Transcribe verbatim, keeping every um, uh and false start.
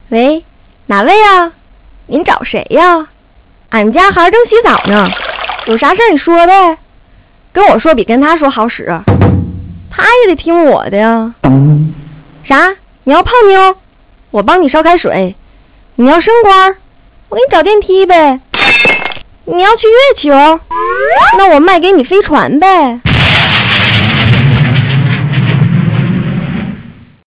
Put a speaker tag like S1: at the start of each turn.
S1: 喂，哪位啊？您找谁呀？俺家孩儿正洗澡呢，有啥事儿你说呗。跟我说比跟他说好使，他也得听我的呀。啥？你要泡妞？我帮你烧开水。你要升官？我给你找电梯呗。你要去月球？那我卖给你飞船呗。